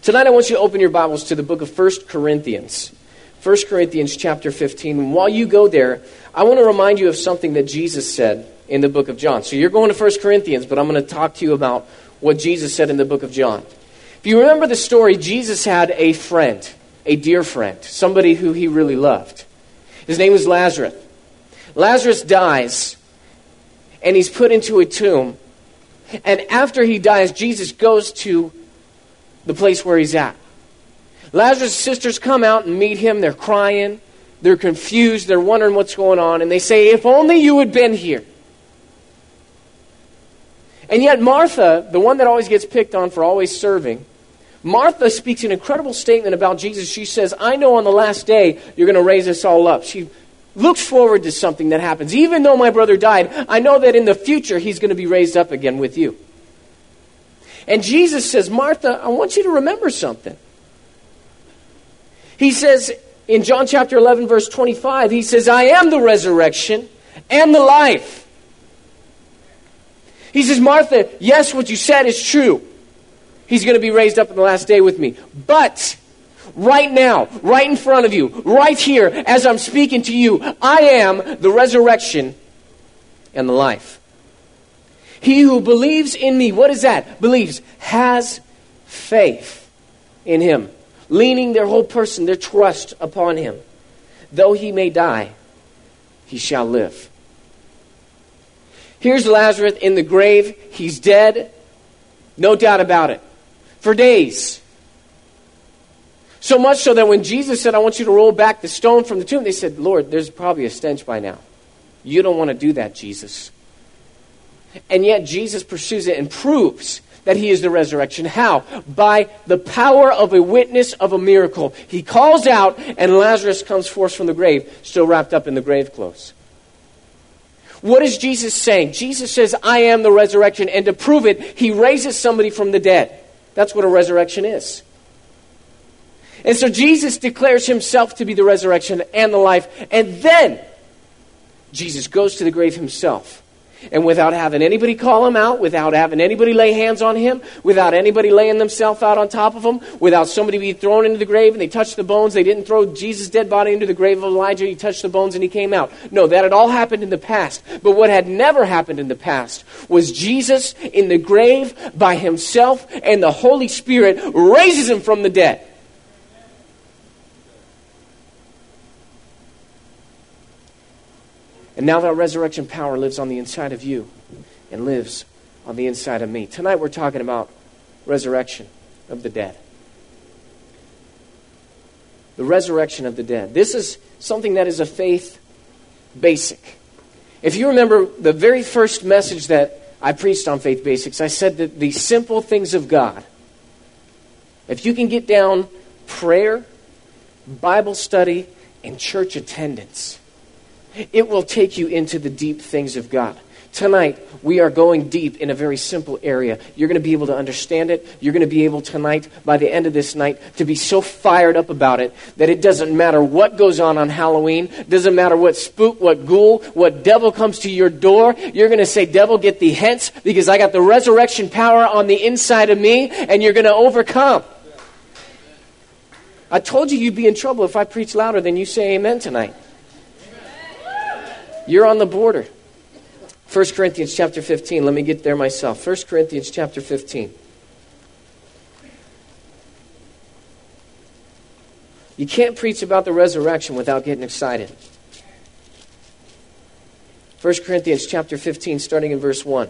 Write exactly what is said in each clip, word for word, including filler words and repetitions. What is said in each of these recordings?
Tonight I want you to open your Bibles to the book of First Corinthians. First Corinthians chapter fifteen. And while you go there, I want to remind you of something that Jesus said in the book of John. So you're going to First Corinthians, but I'm going to talk to you about what Jesus said in the book of John. If you remember the story, Jesus had a friend, a dear friend, somebody who he really loved. His name was Lazarus. Lazarus dies, and he's put into a tomb. And after he dies, Jesus goes to the place where he's at. Lazarus' sisters come out and meet him. They're crying. They're confused. They're wondering what's going on. And they say, if only you had been here. And yet Martha, the one that always gets picked on for always serving, Martha speaks an incredible statement about Jesus. She says, I know on the last day you're going to raise us all up. She looks forward to something that happens. Even though my brother died, I know that in the future he's going to be raised up again with you. And Jesus says, Martha, I want you to remember something. He says in John chapter eleven, verse twenty-five, he says, I am the resurrection and the life. He says, Martha, yes, what you said is true. He's going to be raised up in the last day with me. But right now, right in front of you, right here, as I'm speaking to you, I am the resurrection and the life. He who believes in me, what is that? Believes, has faith in him, leaning their whole person, their trust upon him. Though he may die, he shall live. Here's Lazarus in the grave. He's dead. No doubt about it. For days. So much so that when Jesus said, I want you to roll back the stone from the tomb, they said, Lord, there's probably a stench by now. You don't want to do that, Jesus. And yet Jesus pursues it and proves that he is the resurrection. How? By the power of a witness of a miracle. He calls out and Lazarus comes forth from the grave, still wrapped up in the grave clothes. What is Jesus saying? Jesus says, I am the resurrection. And to prove it, he raises somebody from the dead. That's what a resurrection is. And so Jesus declares himself to be the resurrection and the life. And then Jesus goes to the grave himself. And without having anybody call him out, without having anybody lay hands on him, without anybody laying themselves out on top of him, without somebody being thrown into the grave and they touched the bones, they didn't throw Jesus' dead body into the grave of Elijah, he touched the bones and he came out. No, that had all happened in the past. But what had never happened in the past was Jesus in the grave by himself, and the Holy Spirit raises him from the dead. And now that resurrection power lives on the inside of you and lives on the inside of me. Tonight we're talking about resurrection of the dead. The resurrection of the dead. This is something that is a faith basic. If you remember the very first message that I preached on Faith Basics, I said that the simple things of God, if you can get down prayer, Bible study, and church attendance, it will take you into the deep things of God. Tonight, we are going deep in a very simple area. You're going to be able to understand it. You're going to be able tonight, by the end of this night, to be so fired up about it that it doesn't matter what goes on on Halloween. Doesn't matter what spook, what ghoul, what devil comes to your door. You're going to say, devil, get thee hence, because I got the resurrection power on the inside of me, and you're going to overcome. I told you you'd be in trouble if I preach louder than you say amen tonight. You're on the border. First Corinthians chapter fifteen. Let me get there myself. First Corinthians chapter fifteen. You can't preach about the resurrection without getting excited. First Corinthians chapter fifteen, starting in verse one.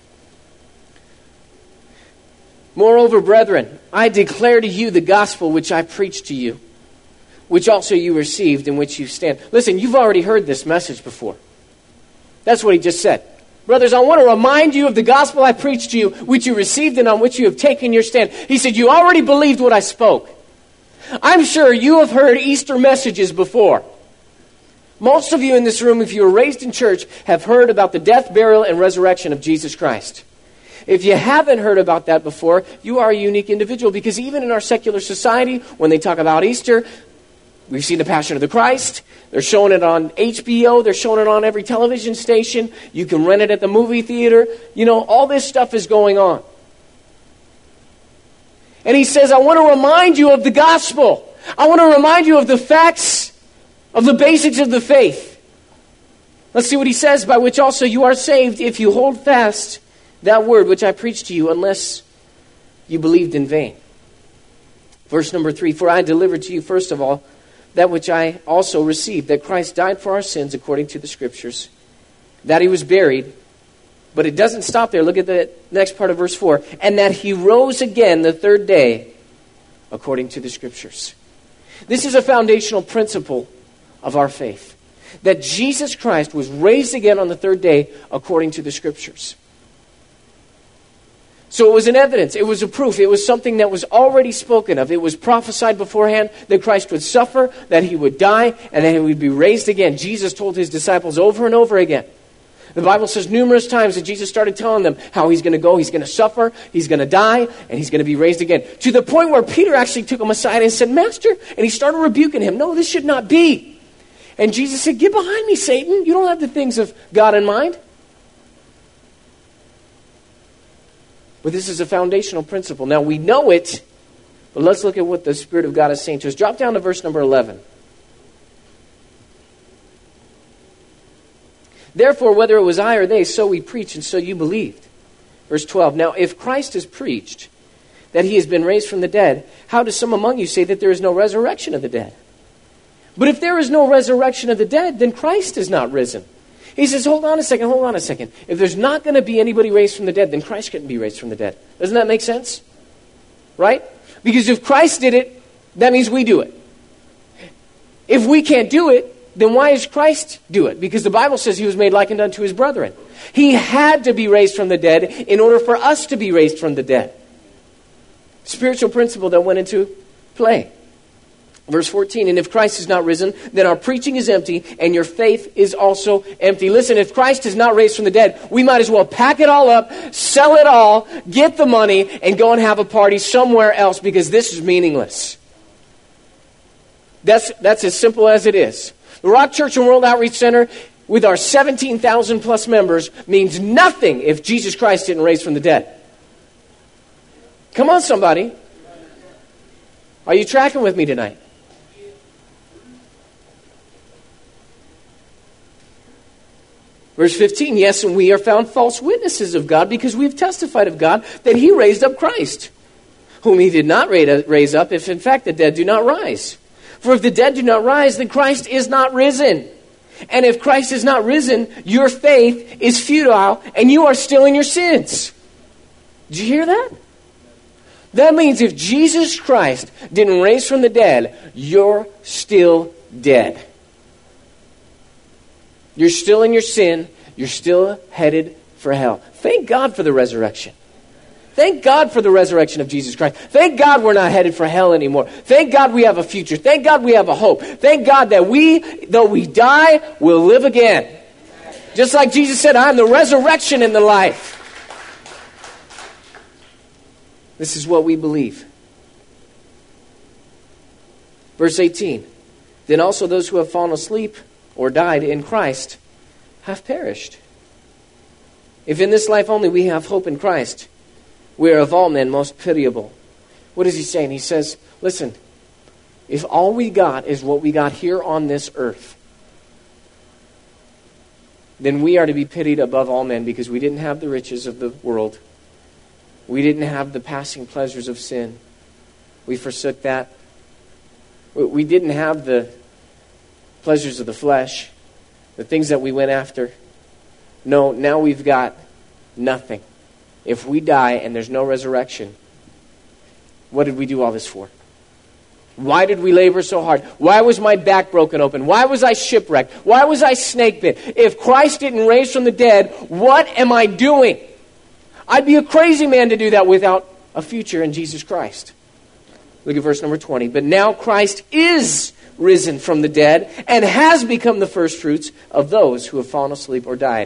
Moreover, brethren, I declare to you the gospel which I preached to you, which also you received, in which you stand. Listen, you've already heard this message before. That's what he just said. Brothers, I want to remind you of the gospel I preached to you, which you received and on which you have taken your stand. He said, you already believed what I spoke. I'm sure you have heard Easter messages before. Most of you in this room, if you were raised in church, have heard about the death, burial, and resurrection of Jesus Christ. If you haven't heard about that before, you are a unique individual, because even in our secular society, when they talk about Easter, we've seen the Passion of the Christ. They're showing it on H B O. They're showing it on every television station. You can rent it at the movie theater. You know, all this stuff is going on. And he says, I want to remind you of the gospel. I want to remind you of the facts, of the basics of the faith. Let's see what he says, by which also you are saved if you hold fast that word which I preached to you, unless you believed in vain. Verse number three, for I delivered to you first of all that which I also received, that Christ died for our sins according to the Scriptures, that he was buried. But it doesn't stop there. Look at the next part of verse four. And that he rose again the third day according to the Scriptures. This is a foundational principle of our faith. That Jesus Christ was raised again on the third day according to the Scriptures. So it was an evidence. It was a proof. It was something that was already spoken of. It was prophesied beforehand that Christ would suffer, that he would die, and that he would be raised again. Jesus told his disciples over and over again. The Bible says numerous times that Jesus started telling them how he's going to go, he's going to suffer, he's going to die, and he's going to be raised again. To the point where Peter actually took him aside and said, Master, and he started rebuking him. No, this should not be. And Jesus said, get behind me, Satan. You don't have the things of God in mind. But this is a foundational principle. Now, we know it, but let's look at what the Spirit of God is saying to us. Drop down to verse number eleven. Therefore, whether it was I or they, so we preached, and so you believed. Verse twelve, now if Christ is preached that he has been raised from the dead, how do some among you say that there is no resurrection of the dead? But if there is no resurrection of the dead, then Christ is not risen. He says, hold on a second, hold on a second. If there's not going to be anybody raised from the dead, then Christ couldn't be raised from the dead. Doesn't that make sense? Right? Because if Christ did it, that means we do it. If we can't do it, then why does Christ do it? Because the Bible says he was made likened unto his brethren. He had to be raised from the dead in order for us to be raised from the dead. Spiritual principle that went into play. Verse fourteen, and if Christ is not risen, then our preaching is empty, and your faith is also empty. Listen, if Christ is not raised from the dead, we might as well pack it all up, sell it all, get the money, and go and have a party somewhere else, because this is meaningless. That's, that's as simple as it is. The Rock Church and World Outreach Center, with our seventeen thousand plus members, means nothing if Jesus Christ didn't raise from the dead. Come on, somebody. Are you tracking with me tonight? Verse fifteen, yes, and we are found false witnesses of God because we have testified of God that he raised up Christ, whom he did not raise up, if in fact the dead do not rise. For if the dead do not rise, then Christ is not risen. And if Christ is not risen, your faith is futile and you are still in your sins. Did you hear that? That means if Jesus Christ didn't raise from the dead, you're still dead. You're still in your sin. You're still headed for hell. Thank God for the resurrection. Thank God for the resurrection of Jesus Christ. Thank God we're not headed for hell anymore. Thank God we have a future. Thank God we have a hope. Thank God that we, though we die, will live again. Just like Jesus said, I am the resurrection and the life. This is what we believe. Verse eighteen. Then also those who have fallen asleep or died in Christ have perished. If in this life only we have hope in Christ, we are of all men most pitiable. What is he saying? He says, listen, if all we got is what we got here on this earth, then we are to be pitied above all men because we didn't have the riches of the world. We didn't have the passing pleasures of sin. We forsook that. We didn't have the pleasures of the flesh, the things that we went after. No, now we've got nothing. If we die and there's no resurrection, what did we do all this for? Why did we labor so hard? Why was my back broken open? Why was I shipwrecked? Why was I snake bit? If Christ didn't raise from the dead, what am I doing? I'd be a crazy man to do that without a future in Jesus Christ. Look at verse number twenty. But now Christ is risen from the dead and has become the first fruits of those who have fallen asleep or died.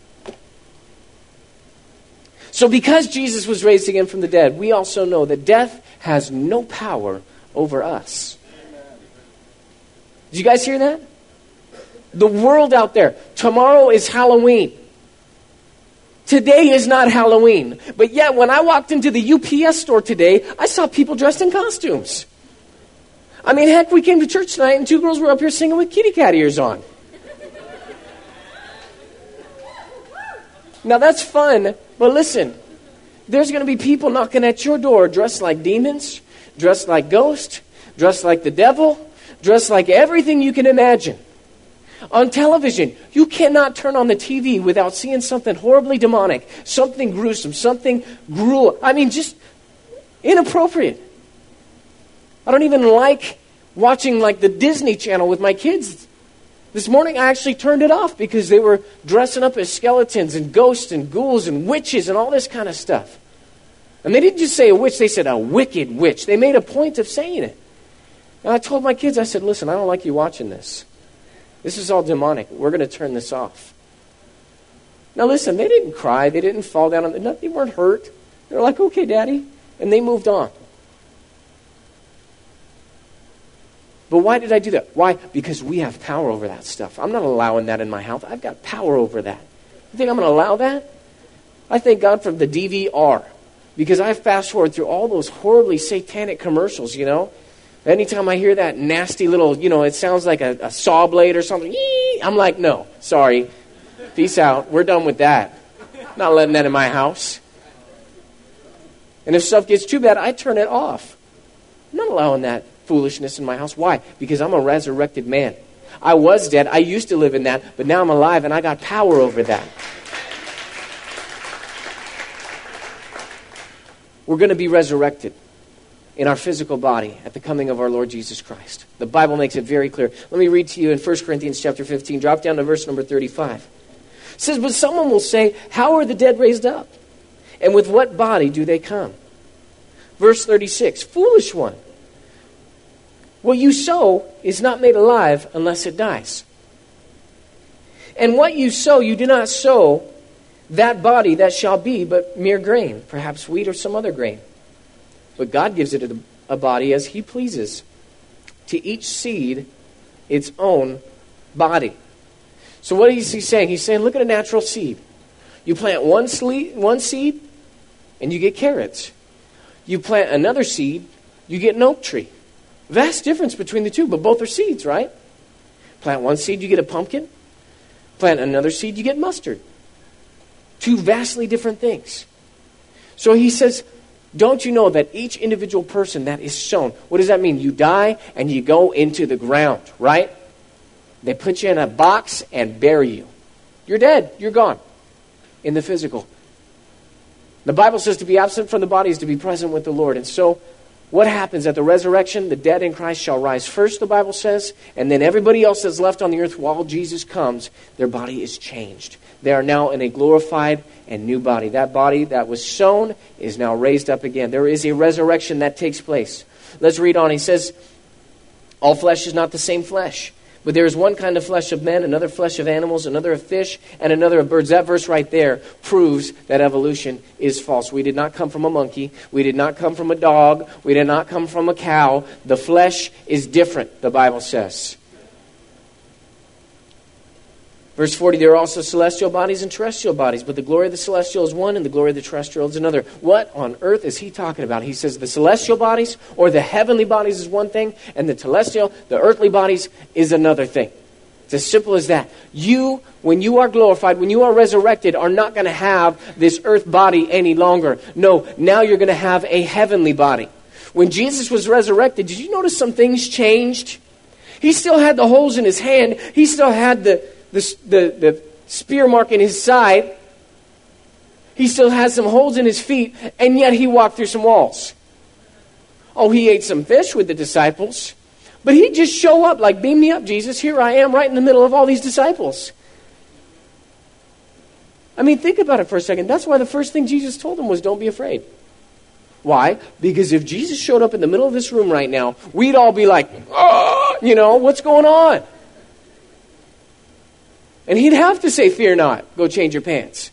So because Jesus was raised again from the dead, we also know that death has no power over us. Did you guys hear that? The world out there. Tomorrow is Halloween. Today is not Halloween. But yet, when I walked into the U P S store today, I saw people dressed in costumes. I mean, heck, we came to church tonight and two girls were up here singing with kitty cat ears on. Now, that's fun, but listen, there's going to be people knocking at your door dressed like demons, dressed like ghosts, dressed like the devil, dressed like everything you can imagine. On television, you cannot turn on the T V without seeing something horribly demonic, something gruesome, something gruel. I mean, just inappropriate. I don't even like watching like the Disney Channel with my kids. This morning I actually turned it off because they were dressing up as skeletons and ghosts and ghouls and witches and all this kind of stuff. And they didn't just say a witch, they said a wicked witch. They made a point of saying it. And I told my kids, I said, listen, I don't like you watching this. This is all demonic. We're going to turn this off. Now listen, they didn't cry. They didn't fall down on the... They weren't hurt. They were like, okay, Daddy. And they moved on. But why did I do that? Why? Because we have power over that stuff. I'm not allowing that in my house. I've got power over that. You think I'm going to allow that? I thank God for the D V R. Because I fast forward through all those horribly satanic commercials, you know. Anytime I hear that nasty little, you know, it sounds like a, a saw blade or something. I'm like, no, sorry. Peace out. We're done with that. Not letting that in my house. And if stuff gets too bad, I turn it off. I'm not allowing that foolishness in my house. Why? Because I'm a resurrected man. I was dead. I used to live in that, but now I'm alive and I got power over that. We're going to be resurrected in our physical body at the coming of our Lord Jesus Christ. The Bible makes it very clear. Let me read to you in First Corinthians chapter fifteen. Drop down to verse number thirty-five. It says, but someone will say, how are the dead raised up? And with what body do they come? Verse thirty-six, foolish one. What you sow is not made alive unless it dies. And what you sow, you do not sow that body that shall be, but mere grain, perhaps wheat or some other grain. But God gives it a, a body as he pleases. To each seed, its own body. So what is he saying? He's saying, look at a natural seed. You plant one, sle- one seed, and you get carrots. You plant another seed, you get an oak tree. Vast difference between the two, but both are seeds, right? Plant one seed, you get a pumpkin. Plant another seed, you get mustard. Two vastly different things. So he says, don't you know that each individual person that is sown, what does that mean? You die and you go into the ground, right? They put you in a box and bury you. You're dead. You're gone in the physical. The Bible says to be absent from the body is to be present with the Lord. And so what happens at the resurrection? The dead in Christ shall rise first, the Bible says, and then everybody else that's left on the earth while Jesus comes, their body is changed. They are now in a glorified and new body. That body that was sown is now raised up again. There is a resurrection that takes place. Let's read on. He says, all flesh is not the same flesh, but there is one kind of flesh of men, another flesh of animals, another of fish, and another of birds. That verse right there proves that evolution is false. We did not come from a monkey. We did not come from a dog. We did not come from a cow. The flesh is different, the Bible says. Verse forty, there are also celestial bodies and terrestrial bodies, but the glory of the celestial is one and the glory of the terrestrial is another. What on earth is he talking about? He says the celestial bodies or the heavenly bodies is one thing, and the celestial, the earthly bodies, is another thing. It's as simple as that. You, when you are glorified, when you are resurrected, are not going to have this earth body any longer. No, now you're going to have a heavenly body. When Jesus was resurrected, did you notice some things changed? He still had the holes in his hand. He still had the The, the, the spear mark in his side. He still has some holes in his feet, and yet he walked through some walls. Oh, he ate some fish with the disciples, but he'd just show up like, beam me up, Jesus. Here I am right in the middle of all these disciples. I mean, think about it for a second. That's why the first thing Jesus told them was, don't be afraid. Why? Because if Jesus showed up in the middle of this room right now, we'd all be like, oh, you know, what's going on? And he'd have to say, fear not, go change your pants.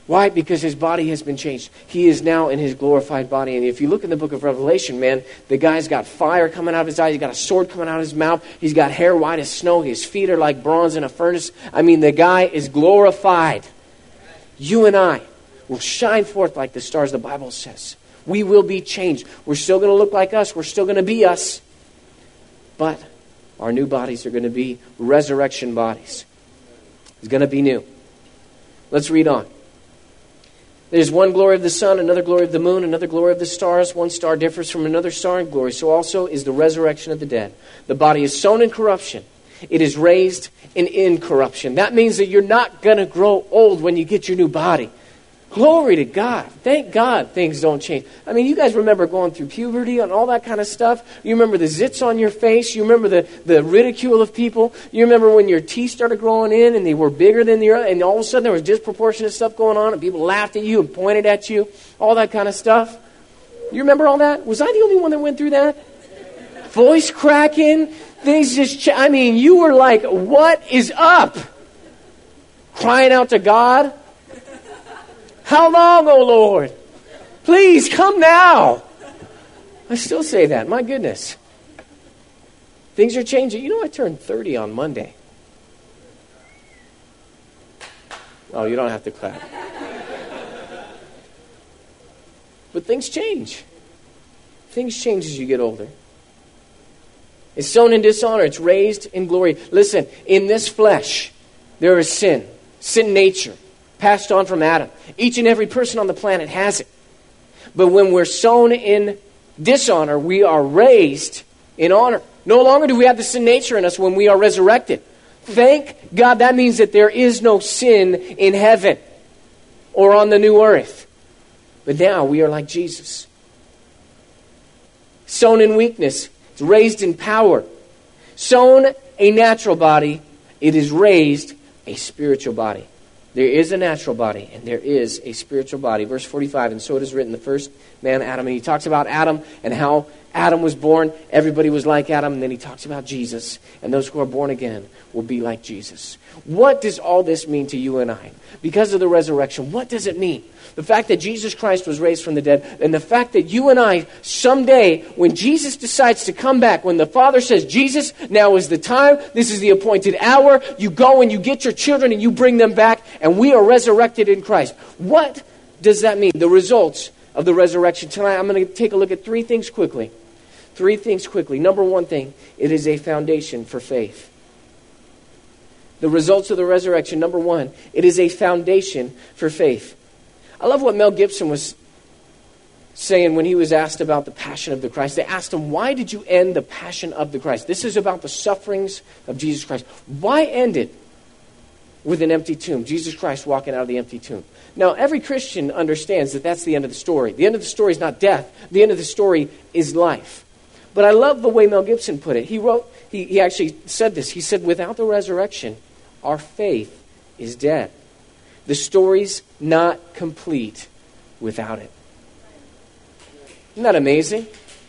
Why? Because his body has been changed. He is now in his glorified body. And if you look in the book of Revelation, man, the guy's got fire coming out of his eyes. He's got a sword coming out of his mouth. He's got hair white as snow. His feet are like bronze in a furnace. I mean, the guy is glorified. You and I will shine forth like the stars, the Bible says. We will be changed. We're still going to look like us. We're still going to be us. But our new bodies are going to be resurrection bodies. It's going to be new. Let's read on. There's one glory of the sun, another glory of the moon, another glory of the stars. One star differs from another star in glory. So also is the resurrection of the dead. The body is sown in corruption. It is raised in incorruption. That means that you're not going to grow old when you get your new body. Glory to God. Thank God things don't change. I mean, you guys remember going through puberty and all that kind of stuff. You remember the zits on your face. You remember the, the ridicule of people. You remember when your teeth started growing in and they were bigger than the other, and all of a sudden there was disproportionate stuff going on and people laughed at you and pointed at you. All that kind of stuff. You remember all that? Was I the only one that went through that? Voice cracking. Things just, ch- I mean, you were like, what is up? Crying out to God. How long, oh Lord? Please come now. I still say that. My goodness. Things are changing. You know, I turned thirty on Monday. Oh, you don't have to clap. But things change. Things change as you get older. It's sown in dishonor. It's raised in glory. Listen, in this flesh, there is sin. Sin nature. Passed on from Adam. Each and every person on the planet has it. But when we're sown in dishonor, we are raised in honor. No longer do we have the sin nature in us when we are resurrected. Thank God, that means that there is no sin in heaven or on the new earth. But now we are like Jesus. Sown in weakness, it's raised in power. Sown a natural body, it is raised a spiritual body. There is a natural body, and there is a spiritual body. Verse forty-five, and so it is written, the first man, Adam. And he talks about Adam and how Adam was born. Everybody was like Adam. And then he talks about Jesus. And those who are born again will be like Jesus. What does all this mean to you and I? Because of the resurrection, what does it mean? The fact that Jesus Christ was raised from the dead, and the fact that you and I, someday, when Jesus decides to come back, when the Father says, Jesus, now is the time, this is the appointed hour, you go and you get your children and you bring them back, and we are resurrected in Christ. What does that mean? The results of the resurrection. Tonight, I'm going to take a look at three things quickly. Three things quickly. Number one thing, it is a foundation for faith. The results of the resurrection, number one, it is a foundation for faith. I love what Mel Gibson was saying when he was asked about the passion of the Christ. They asked him, why did you end the passion of the Christ? This is about the sufferings of Jesus Christ. Why end it with an empty tomb? Jesus Christ walking out of the empty tomb. Now, every Christian understands that that's the end of the story. The end of the story is not death. The end of the story is life. But I love the way Mel Gibson put it. He wrote, he, he actually said this. He said, without the resurrection, our faith is dead. The story's not complete without it. Isn't that amazing?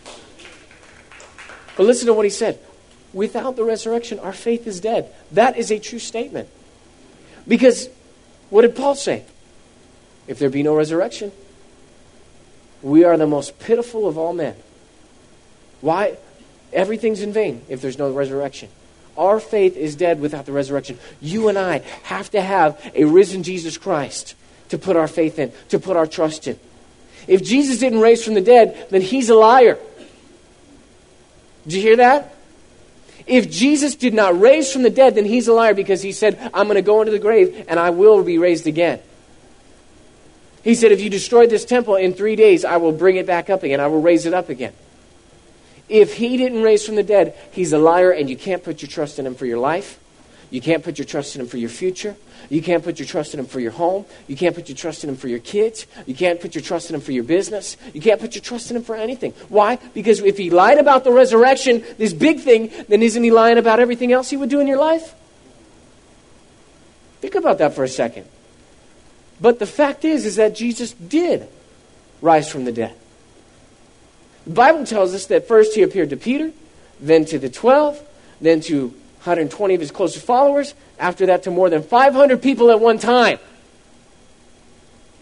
But listen to what he said. Without the resurrection, our faith is dead. That is a true statement. Because what did Paul say? If there be no resurrection, we are the most pitiful of all men. Why? Everything's in vain if there's no resurrection. Our faith is dead without the resurrection. You and I have to have a risen Jesus Christ to put our faith in, to put our trust in. If Jesus didn't raise from the dead, then he's a liar. Did you hear that? If Jesus did not raise from the dead, then he's a liar because he said, I'm going to go into the grave and I will be raised again. He said, if you destroy this temple in three days, I will bring it back up again. I will raise it up again. If he didn't raise from the dead, he's a liar, and you can't put your trust in him for your life. You can't put your trust in him for your future. You can't put your trust in him for your home. You can't put your trust in him for your kids. You can't put your trust in him for your business. You can't put your trust in him for anything. Why? Because if he lied about the resurrection, this big thing, then isn't he lying about everything else he would do in your life? Think about that for a second. But the fact is, is that Jesus did rise from the dead. The Bible tells us that first he appeared to Peter, then to the twelve, then to one hundred twenty of his closest followers, after that to more than five hundred people at one time.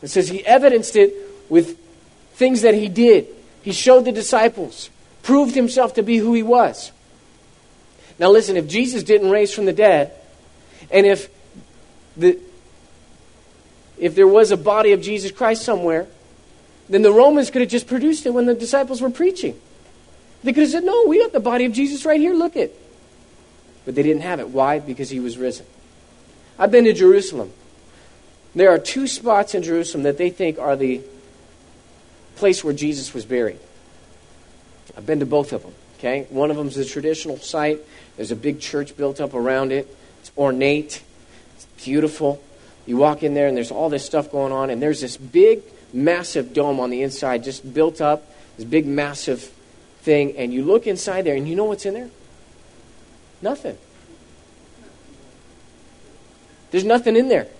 It says he evidenced it with things that he did. He showed the disciples, proved himself to be who he was. Now listen, if Jesus didn't raise from the dead, and if the if there was a body of Jesus Christ somewhere, then the Romans could have just produced it when the disciples were preaching. They could have said, no, we got the body of Jesus right here, look it. But they didn't have it. Why? Because he was risen. I've been to Jerusalem. There are two spots in Jerusalem that they think are the place where Jesus was buried. I've been to both of them. Okay, one of them is a traditional site. There's a big church built up around it. It's ornate. It's beautiful. You walk in there and there's all this stuff going on, and there's this big, massive dome on the inside just built up, this big, massive thing, and you look inside there, and you know what's in there? Nothing. There's nothing in there.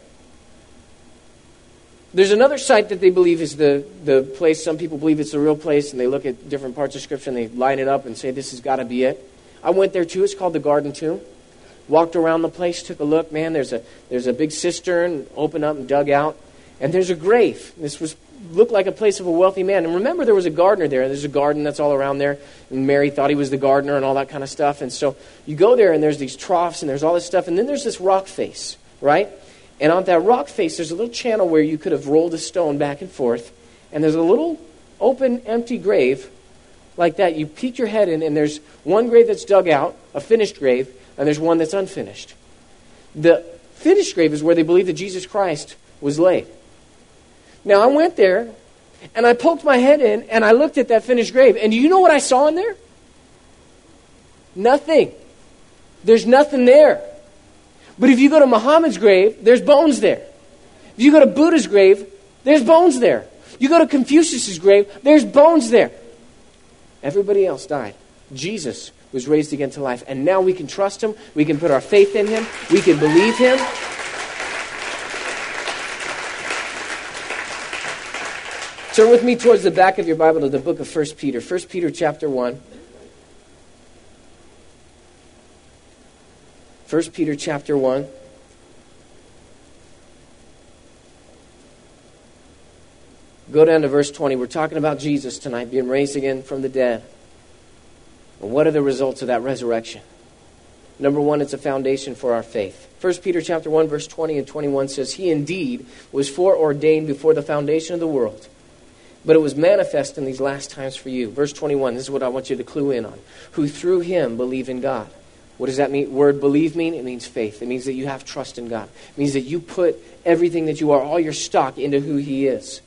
There's another site that they believe is the, the place. Some people believe it's the real place, and they look at different parts of Scripture, and they line it up and say, this has got to be it. I went there too. It's called the Garden Tomb. Walked around the place, took a look. Man, there's a there's a big cistern, opened up and dug out. And there's a grave. This was looked like a place of a wealthy man. And remember, there was a gardener there. There's a garden that's all around there. And Mary thought he was the gardener and all that kind of stuff. And so you go there, and there's these troughs, and there's all this stuff. And then there's this rock face, right? And on that rock face, there's a little channel where you could have rolled a stone back and forth. And there's a little open, empty grave like that. You peek your head in, and there's one grave that's dug out, a finished grave, and there's one that's unfinished. The finished grave is where they believe that Jesus Christ was laid. Now, I went there, and I poked my head in, and I looked at that finished grave. And do you know what I saw in there? Nothing. There's nothing there. But if you go to Muhammad's grave, there's bones there. If you go to Buddha's grave, there's bones there. You go to Confucius' grave, there's bones there. Everybody else died. Jesus was raised again to life. And now we can trust him. We can put our faith in him. We can believe him. Turn with me towards the back of your Bible to the book of First Peter. First Peter chapter one. First Peter chapter one. Go down to verse twenty. We're talking about Jesus tonight being raised again from the dead. And what are the results of that resurrection? Number one, it's a foundation for our faith. First Peter chapter one, verse twenty and twenty-one says, he indeed was foreordained before the foundation of the world, but it was manifest in these last times for you. Verse twenty-one, this is what I want you to clue in on. Who through him believe in God. What does that mean? Word believe mean? It means faith. It means that you have trust in God. It means that you put everything that you are, all your stock, into who he is.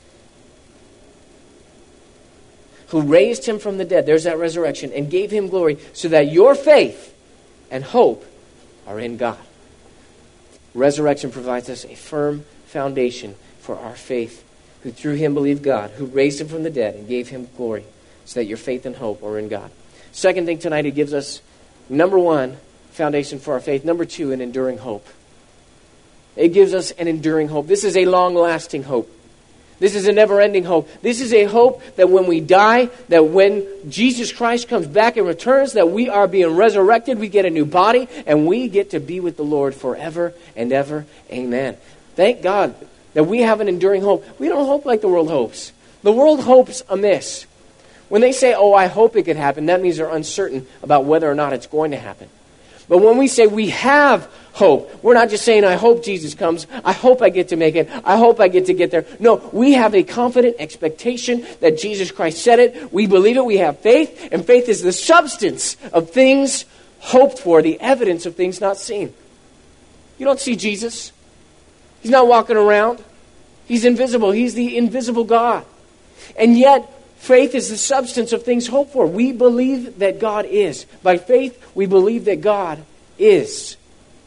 Who raised him from the dead, there's that resurrection, and gave him glory, so that your faith and hope are in God. Resurrection provides us a firm foundation for our faith, who through him believe God, who raised him from the dead and gave him glory, so that your faith and hope are in God. Second thing tonight, it gives us, number one, foundation for our faith. Number two, an enduring hope. It gives us an enduring hope. This is a long-lasting hope. This is a never-ending hope. This is a hope that when we die, that when Jesus Christ comes back and returns, that we are being resurrected, we get a new body, and we get to be with the Lord forever and ever. Amen. Thank God that we have an enduring hope. We don't hope like the world hopes. The world hopes amiss. When they say, oh, I hope it could happen, that means they're uncertain about whether or not it's going to happen. But when we say we have hope, we're not just saying, I hope Jesus comes. I hope I get to make it. I hope I get to get there. No, we have a confident expectation that Jesus Christ said it. We believe it. We have faith. And faith is the substance of things hoped for, the evidence of things not seen. You don't see Jesus. He's not walking around. He's invisible. He's the invisible God. And yet, faith is the substance of things hoped for. We believe that God is. By faith, we believe that God is.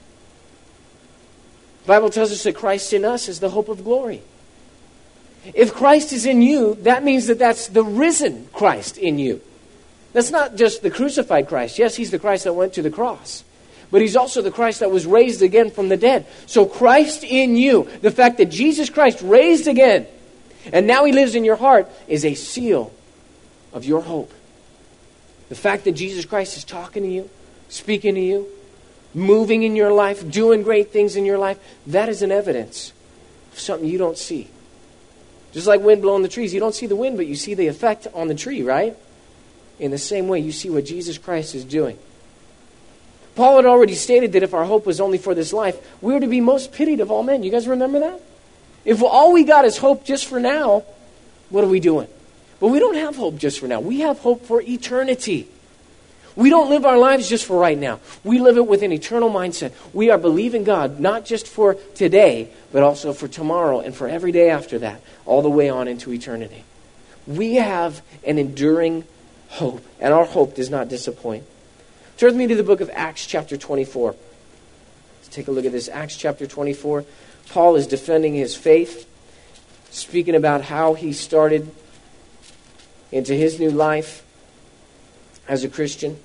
The Bible tells us that Christ in us is the hope of glory. If Christ is in you, that means that that's the risen Christ in you. That's not just the crucified Christ. Yes, he's the Christ that went to the cross. But he's also the Christ that was raised again from the dead. So Christ in you, the fact that Jesus Christ raised again, and now he lives in your heart, is a seal of your hope. The fact that Jesus Christ is talking to you, speaking to you, moving in your life, doing great things in your life, that is an evidence of something you don't see. Just like wind blowing the trees. You don't see the wind, but you see the effect on the tree, right? In the same way, you see what Jesus Christ is doing. Paul had already stated that if our hope was only for this life, we were to be most pitied of all men. You guys remember that? If all we got is hope just for now, what are we doing? But we don't have hope just for now. We have hope for eternity. We don't live our lives just for right now. We live it with an eternal mindset. We are believing God, not just for today, but also for tomorrow and for every day after that, all the way on into eternity. We have an enduring hope, and our hope does not disappoint. Turn with me to the book of Acts chapter twenty-four. Let's take a look at this. Acts chapter twenty-four. Paul is defending his faith, speaking about how he started into his new life as a Christian.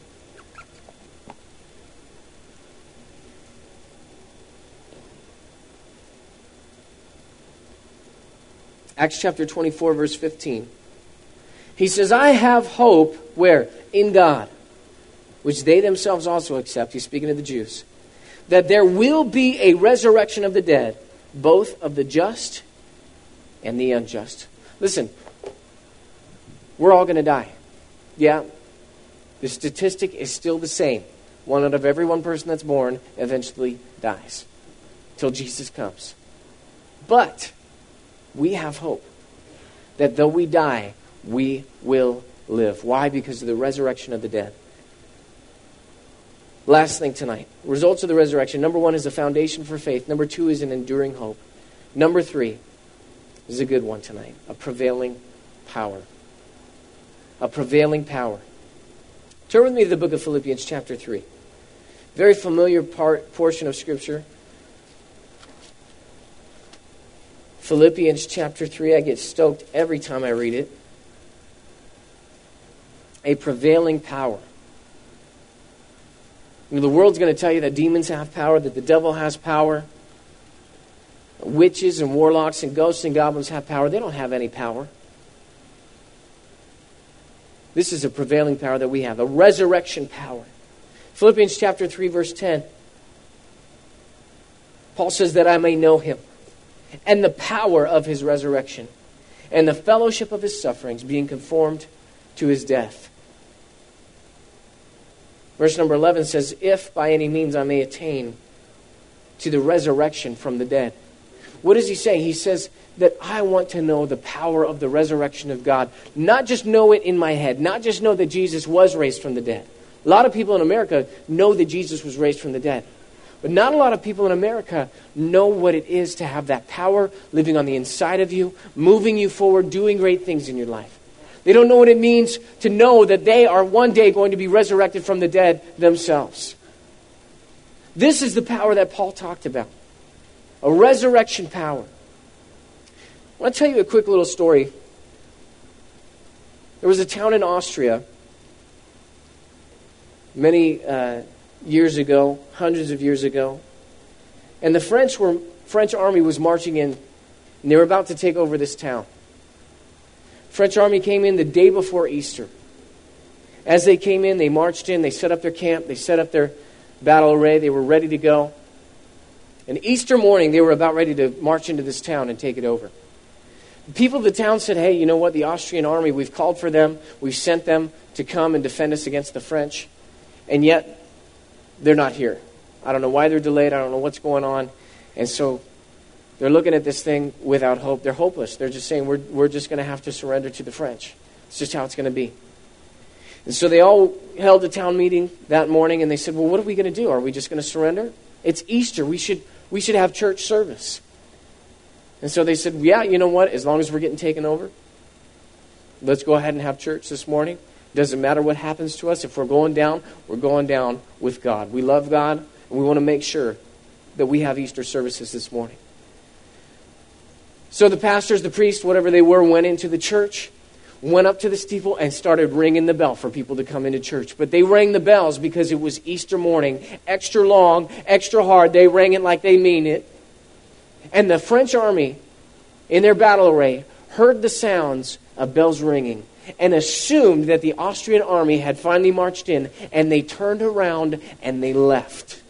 Acts chapter twenty-four, verse fifteen. He says, I have hope, where? In God, which they themselves also accept. He's speaking to the Jews. That there will be a resurrection of the dead, both of the just and the unjust. Listen, we're all going to die. Yeah, the statistic is still the same. One out of every one person that's born eventually dies till Jesus comes. But we have hope that though we die, we will live. Why? Because of the resurrection of the dead. Last thing tonight. Results of the resurrection. Number one is a foundation for faith. Number two is an enduring hope. Number three is a good one tonight. A prevailing power. A prevailing power. Turn with me to the book of Philippians chapter three. Very familiar part portion of Scripture. Philippians chapter three. I get stoked every time I read it. A prevailing power. You know, the world's going to tell you that demons have power, that the devil has power. Witches and warlocks and ghosts and goblins have power. They don't have any power. This is a prevailing power that we have, a resurrection power. Philippians chapter three, verse ten. Paul says that I may know him and the power of his resurrection and the fellowship of his sufferings, being conformed to his death. Verse number eleven says, if by any means I may attain to the resurrection from the dead. What does he say? He says that I want to know the power of the resurrection of God. Not just know it in my head. Not just know that Jesus was raised from the dead. A lot of people in America know that Jesus was raised from the dead. But not a lot of people in America know what it is to have that power living on the inside of you, moving you forward, doing great things in your life. They don't know what it means to know that they are one day going to be resurrected from the dead themselves. This is the power that Paul talked about. A resurrection power. I want to tell you a quick little story. There was a town in Austria many uh, years ago, hundreds of years ago, and the French were French army was marching in, and they were about to take over this town. French army came in the day before Easter. As they came in, they marched in, they set up their camp, they set up their battle array, they were ready to go. And Easter morning, they were about ready to march into this town and take it over. The people of the town said, hey, you know what, the Austrian army, we've called for them, we've sent them to come and defend us against the French, and yet they're not here. I don't know why they're delayed, I don't know what's going on, and so they're looking at this thing without hope. They're hopeless. They're just saying, we're, we're just going to have to surrender to the French. It's just how it's going to be. And so they all held a town meeting that morning, and they said, well, what are we going to do? Are we just going to surrender? It's Easter. We should we should have church service. And so they said, yeah, you know what? As long as we're getting taken over, let's go ahead and have church this morning. Doesn't matter what happens to us. If we're going down, we're going down with God. We love God, and we want to make sure that we have Easter services this morning. So the pastors, the priests, whatever they were, went into the church, went up to the steeple, and started ringing the bell for people to come into church. But they rang the bells because it was Easter morning, extra long, extra hard. They rang it like they mean it. And the French army, in their battle array, heard the sounds of bells ringing and assumed that the Austrian army had finally marched in, and they turned around and they left.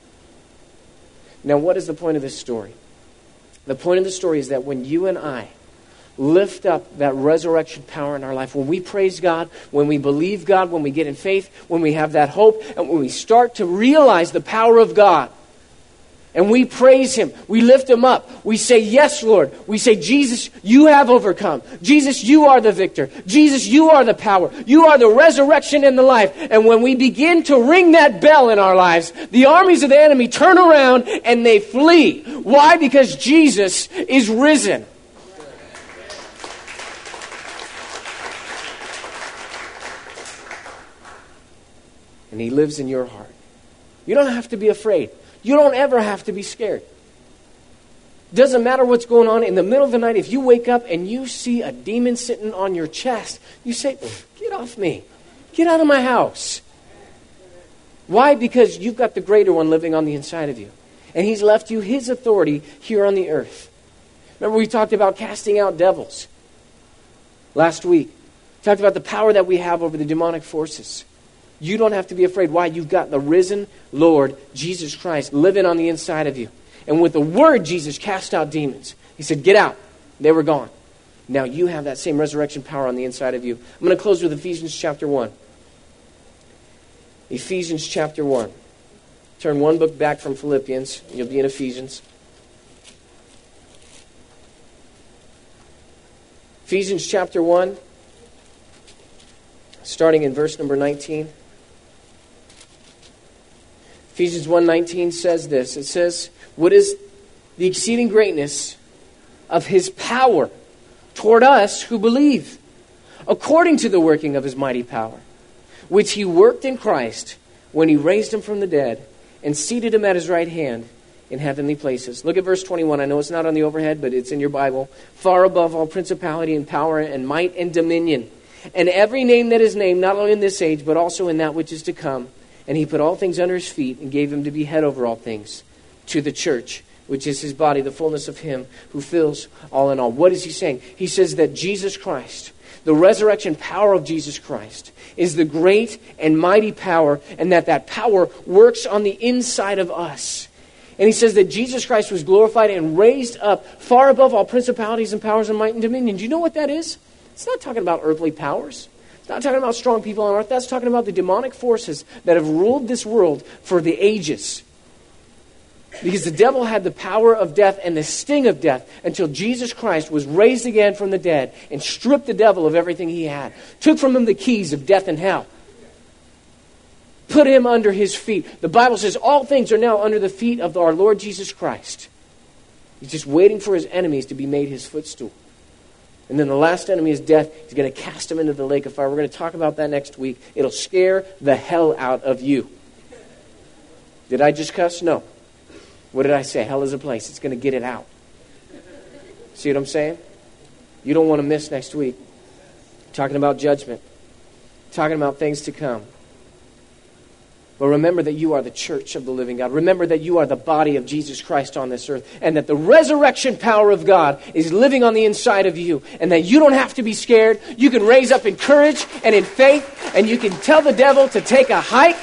Now, what is the point of this story? The point of the story is that when you and I lift up that resurrection power in our life. When we praise God, when we believe God, when we get in faith, when we have that hope, and when we start to realize the power of God, and we praise Him, we lift Him up, we say, yes, Lord. We say, Jesus, you have overcome. Jesus, you are the victor. Jesus, you are the power. You are the resurrection and the life. And when we begin to ring that bell in our lives, the armies of the enemy turn around and they flee. Why? Because Jesus is risen. And He lives in your heart. You don't have to be afraid. You don't ever have to be scared. Doesn't matter what's going on. In the middle of the night, if you wake up and you see a demon sitting on your chest, you say, get off me. Get out of my house. Why? Because you've got the greater one living on the inside of you. And He's left you His authority here on the earth. Remember we talked about casting out devils last week. We talked about the power that we have over the demonic forces. You don't have to be afraid. Why? You've got the risen Lord, Jesus Christ, living on the inside of you. And with the word, Jesus cast out demons. He said, get out. They were gone. Now you have that same resurrection power on the inside of you. I'm going to close with Ephesians chapter one. Ephesians chapter one. Turn one book back from Philippians. And you'll be in Ephesians. Ephesians chapter one. Starting in verse number nineteen. Ephesians one nineteen says this. It says, what is the exceeding greatness of His power toward us who believe, according to the working of His mighty power, which He worked in Christ when He raised Him from the dead and seated Him at His right hand in heavenly places. Look at verse twenty-one. I know it's not on the overhead, but it's in your Bible. Far above all principality and power and might and dominion, and every name that is named, not only in this age, but also in that which is to come. And He put all things under His feet and gave Him to be head over all things to the church, which is His body, the fullness of Him who fills all in all. What is He saying? He says that Jesus Christ, the resurrection power of Jesus Christ, is the great and mighty power, and that that power works on the inside of us. And He says that Jesus Christ was glorified and raised up far above all principalities and powers and might and dominion. Do you know what that is? It's not talking about earthly powers. It's not talking about strong people on earth. That's talking about the demonic forces that have ruled this world for the ages. Because the devil had the power of death and the sting of death until Jesus Christ was raised again from the dead and stripped the devil of everything he had. Took from him the keys of death and hell. Put him under His feet. The Bible says all things are now under the feet of our Lord Jesus Christ. He's just waiting for His enemies to be made His footstool. And then the last enemy is death. He's going to cast him into the lake of fire. We're going to talk about that next week. It'll scare the hell out of you. Did I just cuss? No. What did I say? Hell is a place. It's going to get it out. See what I'm saying? You don't want to miss next week. Talking about judgment. Talking about things to come. But remember that you are the church of the living God. Remember that you are the body of Jesus Christ on this earth. And that the resurrection power of God is living on the inside of you. And that you don't have to be scared. You can raise up in courage and in faith. And you can tell the devil to take a hike.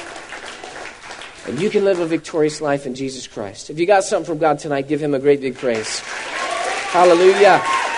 And you can live a victorious life in Jesus Christ. If you got something from God tonight, give Him a great big praise. Hallelujah.